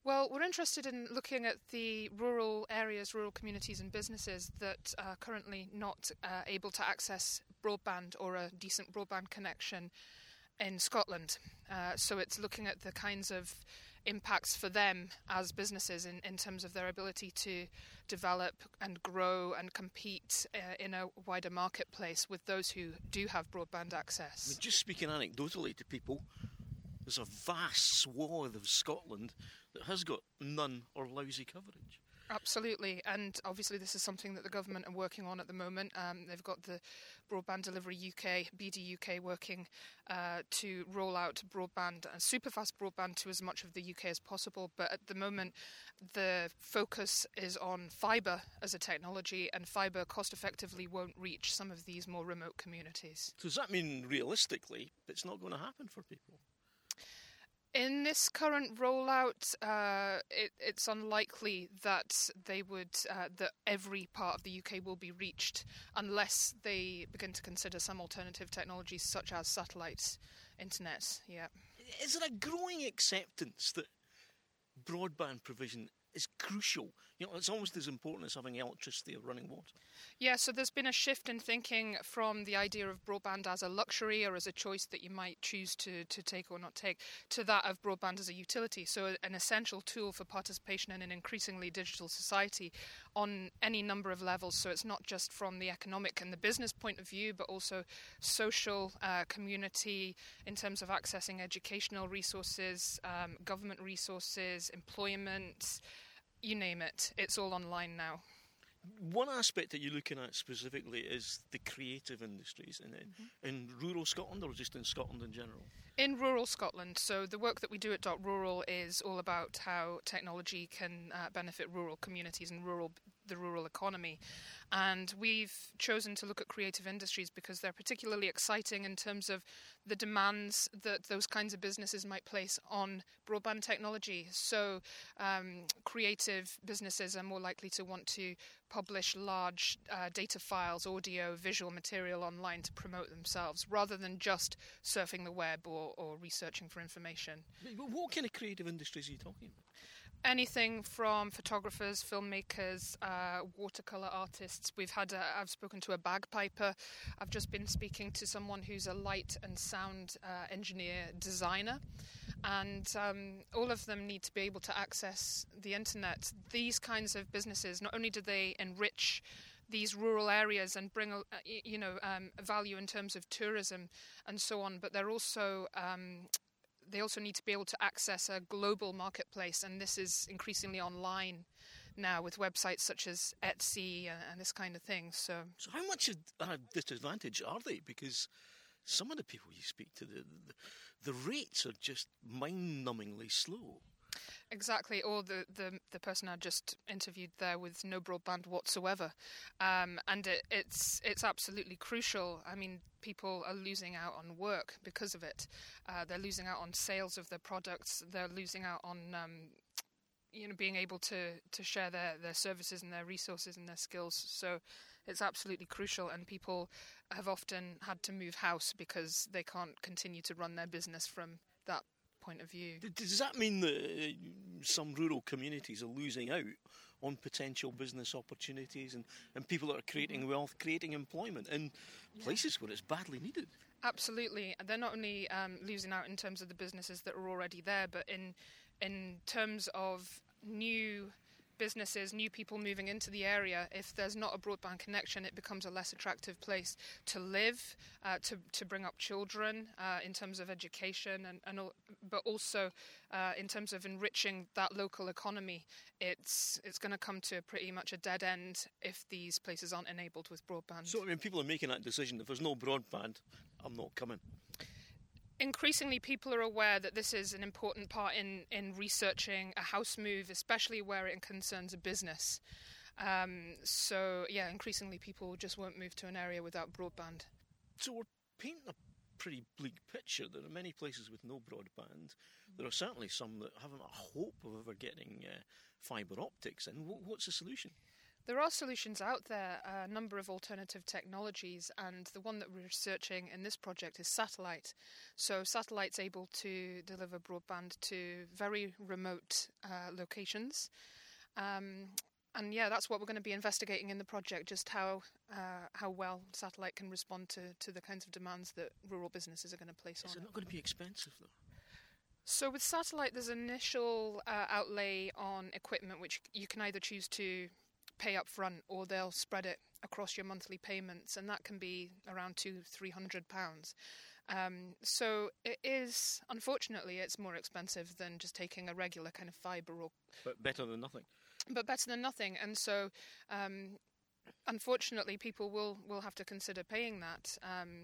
Well, we're interested in looking at the rural areas, rural communities and businesses that are currently not able to access broadband or a decent broadband connection in Scotland. So it's looking at the kinds of impacts for them as businesses in terms of their ability to develop and grow and compete in a wider marketplace with those who do have broadband access. I mean, just speaking anecdotally to people, there's a vast swath of Scotland that has got none or lousy coverage. Absolutely, and obviously this is something that the government are working on at the moment. They've got the Broadband Delivery UK, BD UK, working to roll out broadband and superfast broadband to as much of the UK as possible. But at the moment, the focus is on fibre as a technology, and fibre cost effectively won't reach some of these more remote communities. So does that mean realistically it's not going to happen for people? In this current rollout, it's unlikely that that every part of the UK will be reached unless they begin to consider some alternative technologies such as satellite internet. Yeah. Is there a growing acceptance that broadband provision is crucial? You know, it's almost as important as having electricity or running water. Yeah, so there's been a shift in thinking from the idea of broadband as a luxury or as a choice that you might choose to take or not take, to that of broadband as a utility. So an essential tool for participation in an increasingly digital society on any number of levels. So it's not just from the economic and the business point of view, but also social, community, in terms of accessing educational resources, government resources, employment. You name it, it's all online now. One aspect that you're looking at specifically is the creative industries in rural Scotland, or just in Scotland in general? In rural Scotland. So the work that we do at .rural is all about how technology can benefit rural communities and the rural economy. And we've chosen to look at creative industries because they're particularly exciting in terms of the demands that those kinds of businesses might place on broadband technology. So creative businesses are more likely to want to publish large data files, audio, visual material online to promote themselves, rather than just surfing the web or researching for information. What kind of creative industries are you talking about? Anything from photographers, filmmakers, watercolour artists. I've spoken to a bagpiper. I've just been speaking to someone who's a light and sound engineer designer. And all of them need to be able to access the internet. These kinds of businesses, not only do they enrich these rural areas and bring value in terms of tourism and so on, but they also need to be able to access a global marketplace, and this is increasingly online now with websites such as Etsy and this kind of thing. So how much of a disadvantage are they? Because some of the people you speak to, the rates are just mind-numbingly slow. Exactly, or the person I just interviewed there with no broadband whatsoever, and it's absolutely crucial. I mean, people are losing out on work because of it. They're losing out on sales of their products. They're losing out on being able to share their services and their resources and their skills. So it's absolutely crucial, and people have often had to move house because they can't continue to run their business from that point of view. Does that mean that some rural communities are losing out on potential business opportunities and people that are creating wealth, creating employment in places where it's badly needed? Absolutely. They're not only losing out in terms of the businesses that are already there, but in terms of new businesses, new people moving into the area. If there's not a broadband connection, it becomes a less attractive place to live, to bring up children in terms of education, but also in terms of enriching that local economy. It's going to come to pretty much a dead end if these places aren't enabled with broadband. So, I mean, people are making that decision. If there's no broadband, I'm not coming. Increasingly, people are aware that this is an important part in researching a house move, especially where it concerns a business. Increasingly people just won't move to an area without broadband. So we're painting a pretty bleak picture. There are many places with no broadband. There are certainly some that haven't a hope of ever getting fibre optics in. What's the solution? There are solutions out there, a number of alternative technologies, and the one that we're researching in this project is satellite. So satellite's able to deliver broadband to very remote locations. And yeah, that's what we're going to be investigating in the project, just how well satellite can respond to the kinds of demands that rural businesses are going to place on it. Is it not going to be expensive, though? So with satellite, there's initial outlay on equipment, which you can either choose to pay up front or they'll spread it across your monthly payments, and that can be around £200-300. So it is, unfortunately, it's more expensive than just taking a regular kind of fibre. But better than nothing. But better than nothing, and so unfortunately people will have to consider paying that.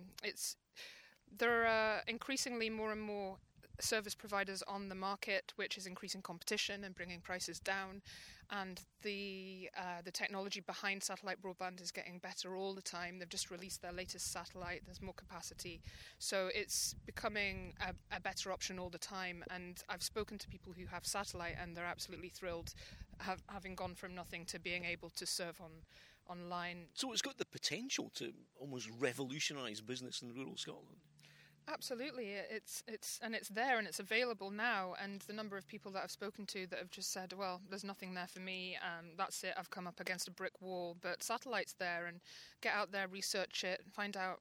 There are increasingly more and more service providers on the market, which is increasing competition and bringing prices down, and the technology behind satellite broadband is getting better all the time. They've just released their latest satellite, there's more capacity, so it's becoming a better option all the time. And I've spoken to people who have satellite and they're absolutely thrilled, having gone from nothing to being able to serve online. So it's got the potential to almost revolutionise business in rural Scotland. Absolutely, it's there and it's available now, and the number of people that I've spoken to that have just said, well, there's nothing there for me, that's it, I've come up against a brick wall, but satellite's there, and get out there, research it, find out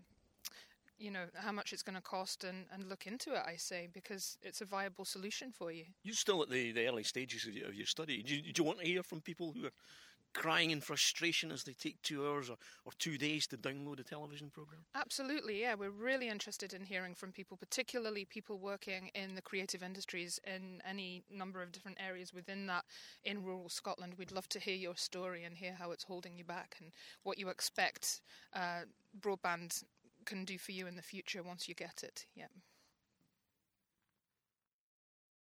how much it's going to cost, and look into it, I say, because it's a viable solution for you. You're still at the early stages of your study. Do you want to hear from people who are crying in frustration as they take 2 hours or 2 days to download a television programme? Absolutely, yeah. We're really interested in hearing from people, particularly people working in the creative industries in any number of different areas within that in rural Scotland. We'd love to hear your story and hear how it's holding you back and what you expect broadband can do for you in the future once you get it. Yeah.